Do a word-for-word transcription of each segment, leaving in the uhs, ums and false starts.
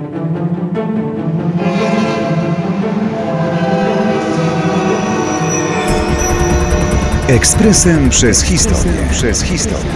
Ekspresem przez historię. Przez historię.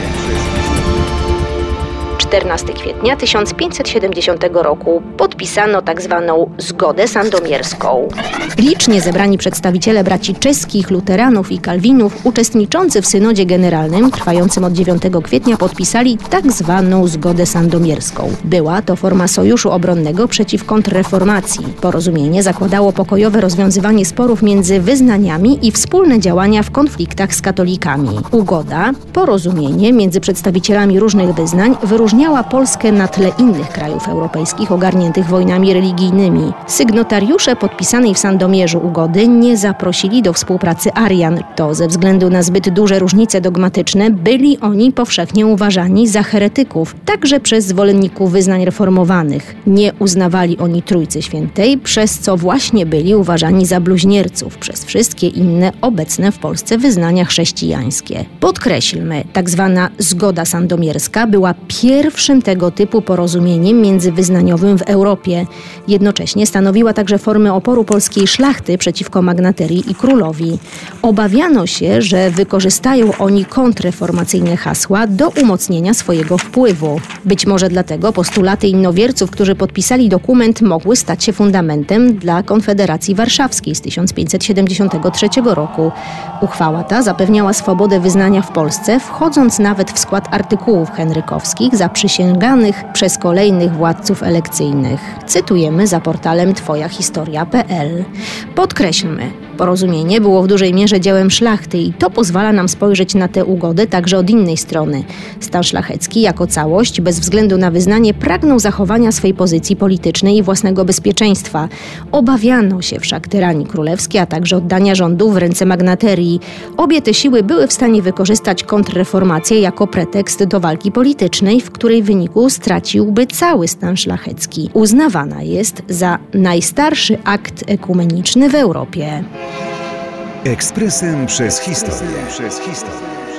czternastego kwietnia tysiąc pięćset siedemdziesiątego roku podpisano tak zwaną Zgodę Sandomierską. Licznie zebrani przedstawiciele braci czeskich, luteranów i kalwinów uczestniczący w synodzie generalnym trwającym od dziewiątego kwietnia podpisali tak zwaną Zgodę Sandomierską. Była to forma sojuszu obronnego przeciw kontrreformacji. Porozumienie zakładało pokojowe rozwiązywanie sporów między wyznaniami i wspólne działania w konfliktach z katolikami. Ugoda, porozumienie między przedstawicielami różnych wyznań wyróżniała Polskę na tle innych krajów europejskich ogarniętych wojnami religijnymi. Sygnatariusze podpisanej w Sandomierzu ugody nie zaprosili do współpracy Arian. To ze względu na zbyt duże różnice dogmatyczne byli oni powszechnie uważani za heretyków, także przez zwolenników wyznań reformowanych. Nie uznawali oni Trójcy Świętej, przez co właśnie byli uważani za bluźnierców przez wszystkie inne obecne w Polsce wyznania chrześcijańskie. Podkreślmy, tak zwana Zgoda Sandomierska była pierwszym tego typu porozumieniem międzywyznaniowym w Europie. Jednocześnie stanowiła także formę oporu polskiej szlachty przeciwko magnaterii i królowi. Obawiano się, że wykorzystają oni kontrreformacyjne hasła do umocnienia swojego wpływu. Być może dlatego postulaty innowierców, którzy podpisali dokument, mogły stać się fundamentem dla Konfederacji Warszawskiej z tysiąc pięćset siedemdziesiątego trzeciego roku. Uchwała ta zapewniała swobodę wyznania w Polsce, wchodząc nawet w skład artykułów henrykowskich zaprzysięganych przez kolejnych władców elekcyjnych. Cytujemy za portalem twoja historia kropka p l. Podkreślmy, porozumienie było w dużej mierze dziełem szlachty i to pozwala nam spojrzeć na tę ugodę także od innej strony. Stan szlachecki jako całość, bez względu na wyznanie, pragnął zachowania swej pozycji politycznej i własnego bezpieczeństwa. Obawiano się wszak tyranii królewskiej, a także oddania rządu w ręce magnaterii. Obie te siły były w stanie wykorzystać kontrreformację jako pretekst do walki politycznej, w której wyniku straciłby cały stan szlachecki. Uznawana jest za najstarszy akt ekumeniczny w Europie. Ekspresem przez historię. Przez historię.